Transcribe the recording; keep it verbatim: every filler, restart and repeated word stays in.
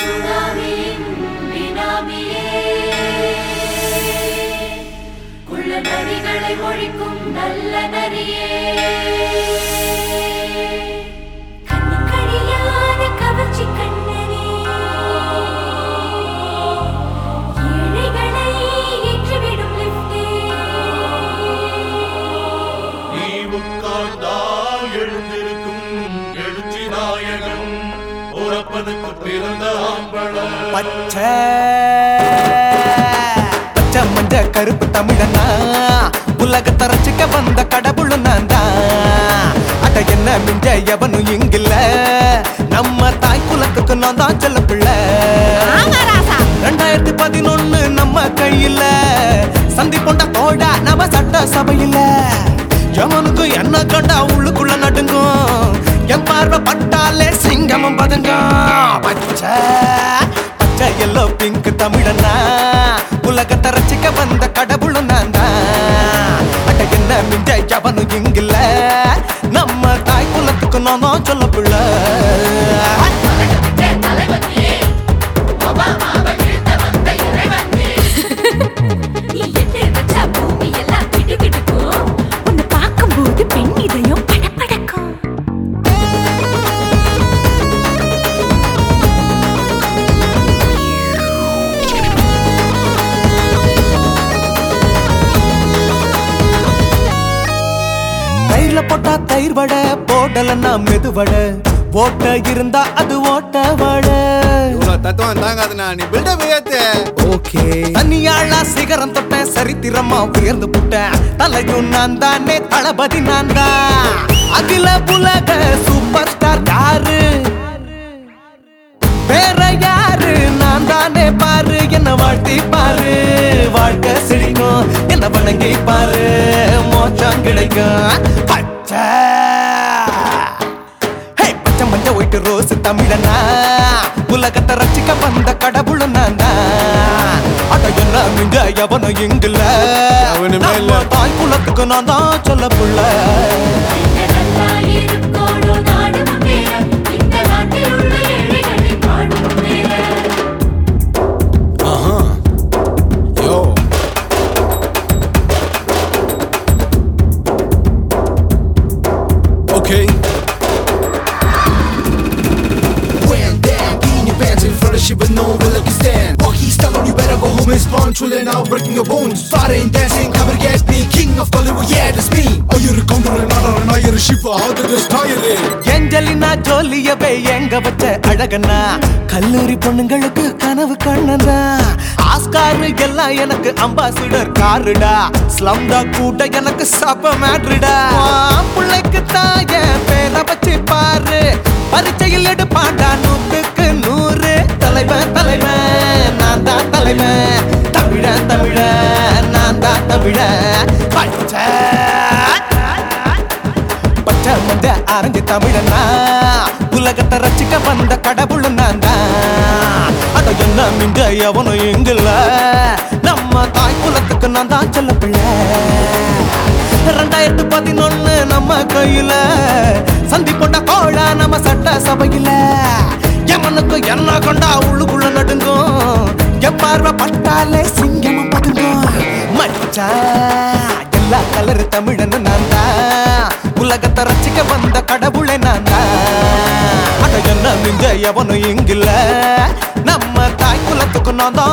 சுனாமியின் வினாமியே குள்ள நரிகளை ஒழிக்கும் நல்ல நரியே கண்ணுக்கடியான கவர்ச்சி கண்ணனே ஏழைகளை ஏற்றிவிடும் லிப்டே நீ உட்கார்ந்தால் எழுந்திருக்கும் எழுச்சி நாயகன் உறப்பதுக்கு பிறந்த ஆம்பளம் பச்சை பச்சை மஞ்ச கருப்பு தமிழனா உலகத்தை ரசிக்க வந்த கடவுள் நான் தான். அட என்ன மிஞ்ச எவனும் இங்கில்ல நம்ம தாய் குலத்துக்கு நான் தான் செல்ல பிள்ளை. ரெண்டாயிரத்தி பதினொன்னு நம்ம கையில சந்தி கொண்ட தோட நம்ம சட்ட சபையில எவனுக்கு என்ன கண்டா உள்ளுக்குள்ள நடுங்கும் என் பார்வை பட்டாலே சிங்கமும் பதுங்க. பச்சை பச்சை எல்லோ பிங்க் தமிழனா உலகத்தை ரசிக்க வந்த கடவுள் நான் தான். அட என்ன மிஞ்ச எவனும் இங்கில்ல நம்ம தாய் குலத்துக்கு நான் தான் சொல்ல பிள்ளை. தயிர்ல போட்டா தயிர் வடை போடலன்னா மெது வடை ஓட்ட இருந்தா அது ஓட்ட வடை. தத்துவம் தாங்காதுண்ணா நீ பில்டப் ஏத்து. ஓகே தனியாளா சிகரம் தொட்டேன் சரித்திரமா உயர்ந்து புட்டேன் தலையும் நான் தானே தளபதி நான் தான். அகில உலக சூப்பர் ஸ்டார் யாரு வேற யாரு நான் தானே பாரு என்ன வாழ்த்தி பாரு வாழ்க்கை சிரிக்கும் என்ன வணங்கி பாரு மோச்சம் கிடைக்கும். பச்சை பச்சை மஞ்ச ஒயிட்டு ரோஸ் தமிழனா உலகத்தை ரசிக்க வந்த கடவுள் நான் தான். அட என்ன மிஞ்ச எவனும் இங்கில்ல அவனுமே இல்ல. தாய் குலத்துக்கு நான் தான் சொல்ல புள்ள. Okay. When down in your pants in front of shit, but no one will let you stand. Walk he's telling you better go home and spawn, chilling out, breaking your bones. Fighting, dancing, cover gas, being king of Hollywood, yeah, that's me. Oh, you're a conqueror, not a not you're a shiva, how did this tire it? Angelina ஜோலியவே எங்க வச்ச அழகனா கல்லூரி பொண்ணுங்களுக்கு கனவு கண்ணனா Oscar எல்லாம் எனக்கு ambassador காருடா ஸ்லம்டா கூட எனக்கு சப்ப மேட்ருடா. பிள்ளைக்கு தாய பேர வச்சு பாரு பரிச்சையில் எடுப்பாண்டா நூத்துக்கு நூறு. தலைவன் தலைவன் நான் தான் தலைவன் தமிழ தமிழ நான் தான் தமிழ. பச்சை பச்சை மஞ்ச ஆரஞ்சு தமிழனா உலகத்தை ரசிக்க வந்த கடவுள் நான் தான். அட என்ன மிஞ்ச எவனும் இங்கில்ல நம்ம தாய் குலத்துக்கு நான் தான் சொல்ல பிள்ளை. ரெண்டாயிரத்து பதினொன்னு நம்ம கையில சந்தி போட்ட கோழ நம்ம சட்ட சபையில எவனுக்கு என்ன கொண்டா உள்ளுக்குள்ள நடுங்கும் என் பார்வை பட்டாலே சிங்கமும் பதுங்கும். மச்சா எல்லா கலரு தமிழன்னு நான் தான் உலகத்தை ரசிக்க வந்த கடவுளை நான் தான். அட என்ன மிஞ்ச எவனும் இங்கில்ல நம்ம தாய் குலத்துக்கு நான் தான்